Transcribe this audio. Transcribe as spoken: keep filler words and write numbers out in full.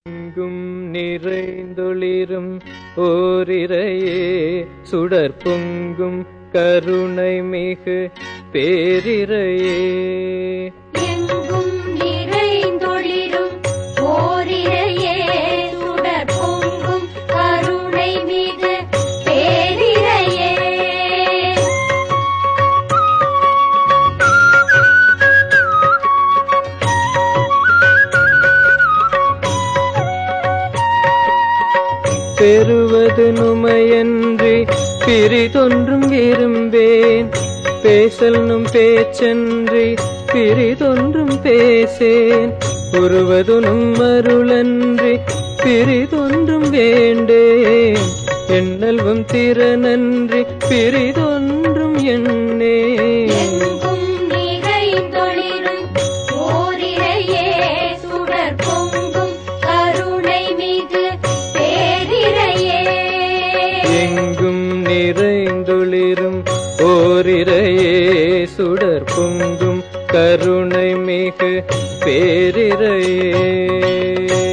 எங்கும் நிறைந்தொளிரும் ஓரிரையே சுடர் பொங்கும் கருணை மிகு பேரிரையே. எங்கும் நிறைந்தொளிரும் ஓரிரையே சுடர் பொங்கும் கருணை மிகு பேரிரையே. பெறுவது நுமையன்றி பிரிதொன்றும் விரும்பேன், பேசல்னும் பேச்சன்றி பிரிதொன்றும் பேசேன். உருவதுனும் அருளன்றி பிரிதொன்றும் வேண்டேன், எண்ணல்வும் திறனன்றி பிரிதொன்றும் எண்ணேன். எங்கும் நிறைந்தொளிரும் ஓரிரையே சுடர் பொங்கும் கருணை மிகு பேரிரையே. எங்கும் நிறைந்தொளிரும் ஓரிரையே சுடர் பொங்கும் கருணை மிகு பேரிரையே.